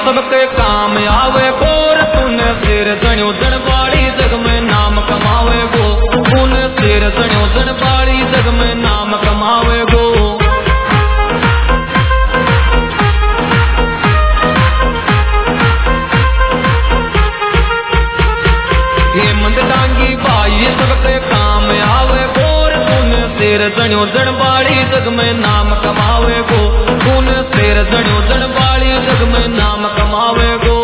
सबके काम आवे गोर तूने सिर जण्यो जनबाड़ी जग में नाम कमावे गो तूने सिर जण्यो जनबाड़ी जग में नाम कमावे गो हेमंत डांगी भाई सबके काम आवे गोर तूने सिर जण्यो जनबाड़ी जग में नाम कमावे गो तूने सिर जण्यो जनबाड़ी जग में नाम कमावे गो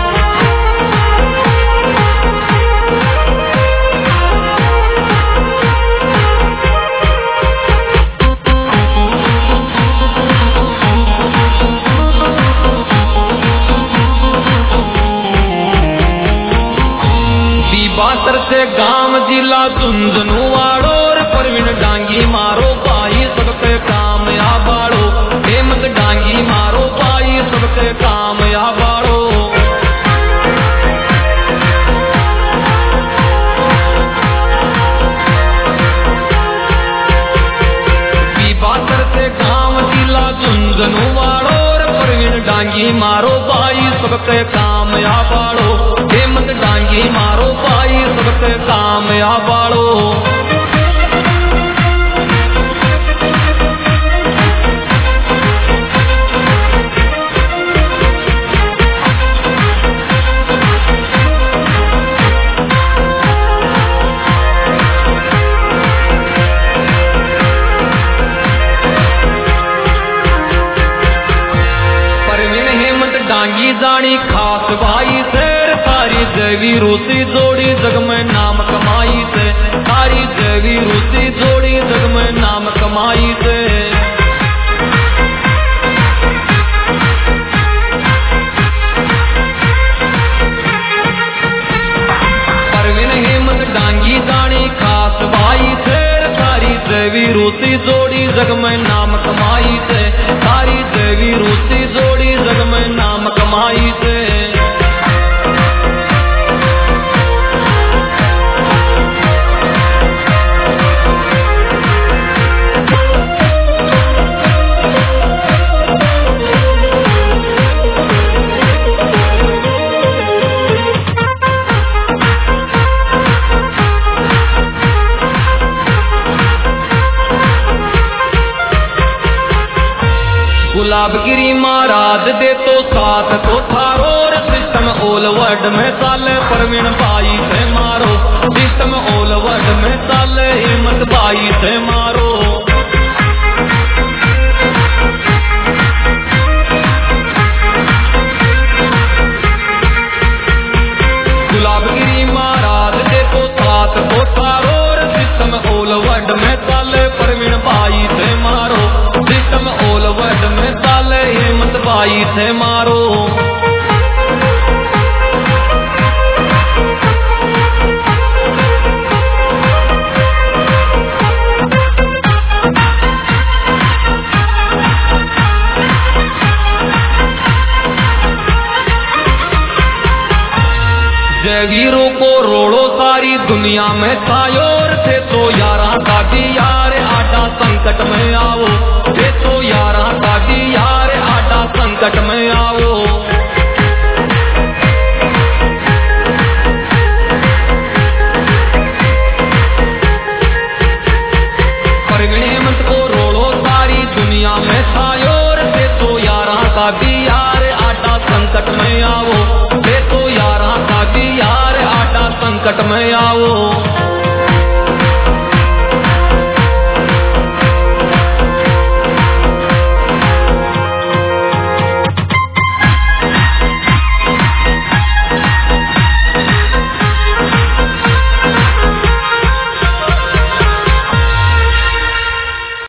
बातर से गांव जिला झुंझुनू वाड़ो और परवीन डांगी मारो भाई सबके काम या बाड़ो हेमंत डांगी मारो भाई सबके काम या बाड़ो बातर से गांव जिला झुंझुनू वाड़ो और परवीन डांगी मारो भाई सबके काम या बाड़ो हेमंत डांगी मारो भाई सबके काम या बाड़ो परवीन हेमंत डांगी जानी खास भाई शेर सारी देवी रूसी जोड़ी जग में नाम कमाई से सारी देवी रूसी जोड़ी जग में नाम कमाई से परवीन हेमंत डांगी जानी खास भाई शेर सारी देवी रूसी जोड़ी जग में नाम कमाई से सारी देवी रूसी जोड़ी जग में नाम कमाई से गुलाबगिरी महाराज दे तो साथ तो थारो सिस्टम ओल वर्ड में साले परवीन भाई से मारो सिस्टम ओल वर्ड में साले हेमंत भाई से मारो गुलाबगिरी महाराज दे तो साथ तो थारो सिस्टम ओल वर्ड में साले परवीन भाई से मारो सिस्टम ओल वर्ड में साले हेमंत भाई से मारो जयवीरों को रोड़ो सारी दुनिया में थायोर थे तो यारा काटी यार आटा संकट में आओ थे तो यारा काटी यार आटा संकट में आओ परवीन हेमंत को रोड़ो सारी दुनिया में थायोर थे तो यारा काटी यार आटा संकट में आओ थे तो यारा काटी यार आटा संकट में आओ